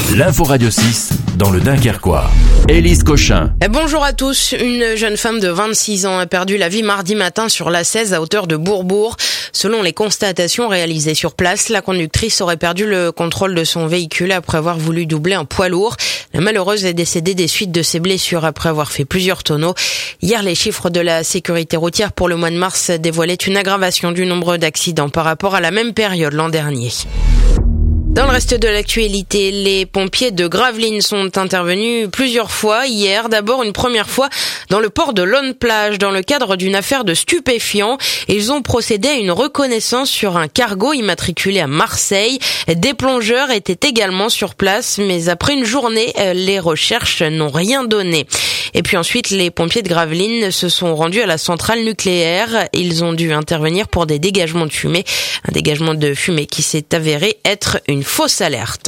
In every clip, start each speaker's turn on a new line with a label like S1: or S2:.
S1: L'info Radio 6 dans le Dunkerquois. Élise Cochin.
S2: Bonjour à tous. Une jeune femme de 26 ans a perdu la vie mardi matin sur l'A16 à hauteur de Bourbourg. Selon les constatations réalisées sur place, la conductrice aurait perdu le contrôle de son véhicule après avoir voulu doubler un poids lourd. La malheureuse est décédée des suites de ses blessures après avoir fait plusieurs tonneaux. Hier, les chiffres de la sécurité routière pour le mois de mars dévoilaient une aggravation du nombre d'accidents par rapport à la même période l'an dernier. Dans le reste de l'actualité, les pompiers de Gravelines sont intervenus plusieurs fois hier. D'abord, une première fois dans le port de Lonne-Plage, dans le cadre d'une affaire de stupéfiants. Ils ont procédé à une reconnaissance sur un cargo immatriculé à Marseille. Des plongeurs étaient également sur place, mais après une journée, les recherches n'ont rien donné. Et puis ensuite, les pompiers de Gravelines se sont rendus à la centrale nucléaire. Ils ont dû intervenir pour des dégagements de fumée. Un dégagement de fumée qui s'est avéré être une fausse alerte.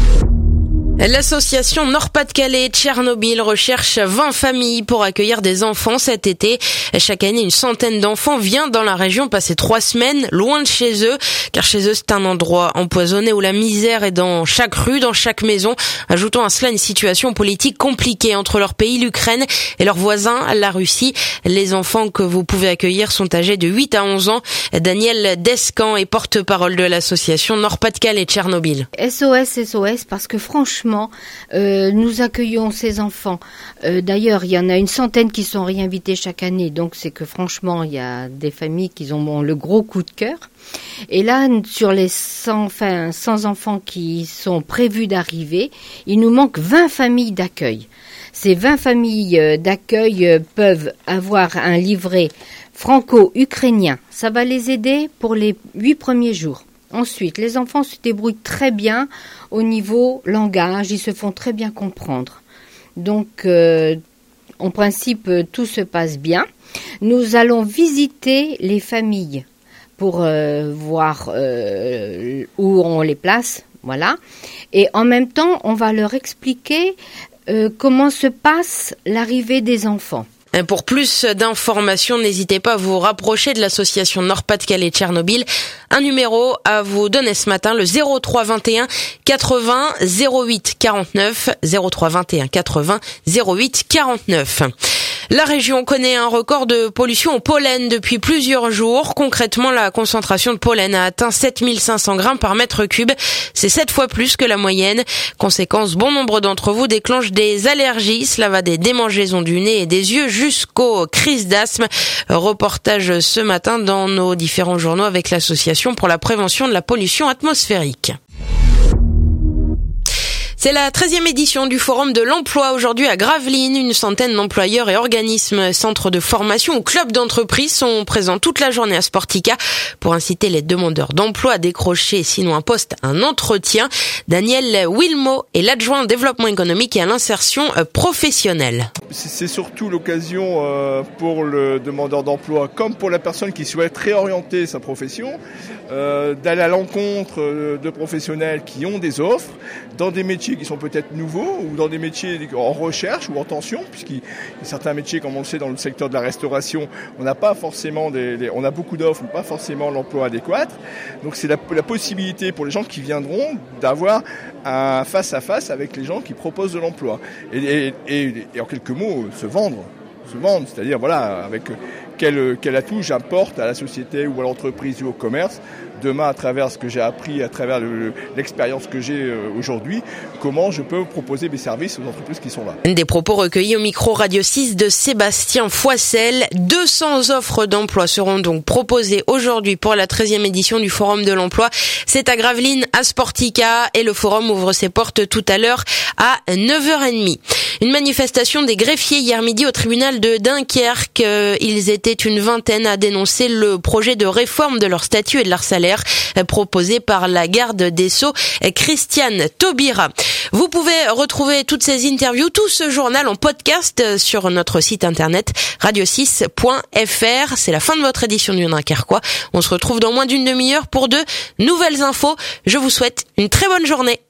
S2: L'association Nord-Pas-de-Calais Tchernobyl recherche 20 familles pour accueillir des enfants cet été. Chaque année, une centaine d'enfants vient dans la région passer 3 semaines loin de chez eux, car chez eux, c'est un endroit empoisonné où la misère est dans chaque rue, dans chaque maison. Ajoutons à cela une situation politique compliquée entre leur pays, l'Ukraine, et leurs voisins, la Russie. Les enfants que vous pouvez accueillir sont âgés de 8 à 11 ans. Daniel Descamps est porte-parole de l'association Nord-Pas-de-Calais Tchernobyl.
S3: SOS, parce que franchement, nous accueillons ces enfants. D'ailleurs, il y en a une centaine qui sont réinvités chaque année. Donc, c'est que franchement, il y a des familles qui ont le gros coup de cœur. Et là, sur les 100 enfants qui sont prévus d'arriver, il nous manque 20 familles d'accueil. Ces 20 familles d'accueil peuvent avoir un livret franco-ukrainien. Ça va les aider pour les 8 premiers jours. Ensuite, les enfants se débrouillent très bien au niveau langage, ils se font très bien comprendre. Donc, en principe, tout se passe bien. Nous allons visiter les familles pour voir où on les place, voilà. Et en même temps, on va leur expliquer comment se passe l'arrivée des enfants.
S2: Pour plus d'informations, n'hésitez pas à vous rapprocher de l'association Nord-Pas-de-Calais Tchernobyl. Un numéro à vous donner ce matin, le 03 21 80 08 49, 03 21 80 08 49. La région connaît un record de pollution au pollen depuis plusieurs jours. Concrètement, la concentration de pollen a atteint 7500 grammes par mètre cube. C'est 7 fois plus que la moyenne. Conséquence, bon nombre d'entre vous déclenchent des allergies. Cela va des démangeaisons du nez et des yeux jusqu'aux crises d'asthme. Reportage ce matin dans nos différents journaux avec l'Association pour la prévention de la pollution atmosphérique. C'est la 13e édition du Forum de l'Emploi aujourd'hui à Gravelines. Une centaine d'employeurs et organismes, centres de formation ou clubs d'entreprise sont présents toute la journée à Sportica pour inciter les demandeurs d'emploi à décrocher, sinon un poste, un entretien. Daniel Wilmot est l'adjoint au développement économique et à l'insertion professionnelle.
S4: C'est surtout l'occasion pour le demandeur d'emploi comme pour la personne qui souhaite réorienter sa profession, d'aller à l'encontre de professionnels qui ont des offres dans des métiers qui sont peut-être nouveaux ou dans des métiers en recherche ou en tension, puisqu'il y a certains métiers, comme on le sait, dans le secteur de la restauration, on n'a pas forcément on a beaucoup d'offres, mais pas forcément l'emploi adéquat. Donc c'est la possibilité pour les gens qui viendront d'avoir un face-à-face avec les gens qui proposent de l'emploi. Et en quelques mots, se vendre, c'est-à-dire voilà, avec quel atout j'apporte à la société ou à l'entreprise ou au commerce demain à travers ce que j'ai appris, à travers l'expérience que j'ai aujourd'hui, comment je peux proposer mes services aux entreprises qui sont là.
S2: Des propos recueillis au micro Radio 6 de Sébastien Foissel. 200 offres d'emploi seront donc proposées aujourd'hui pour la 13e édition du Forum de l'Emploi. C'est à Gravelines, à Sportica, et le forum ouvre ses portes tout à l'heure à 9h30. Une manifestation des greffiers hier midi au tribunal de Dunkerque. Ils étaient une vingtaine à dénoncer le projet de réforme de leur statut et de leur salaire proposé par la garde des Sceaux, Christiane Taubira. Vous pouvez retrouver toutes ces interviews, tout ce journal en podcast sur notre site internet radio6.fr. C'est la fin de votre édition du Dunkerquois. On se retrouve dans moins d'une demi-heure pour de nouvelles infos. Je vous souhaite une très bonne journée.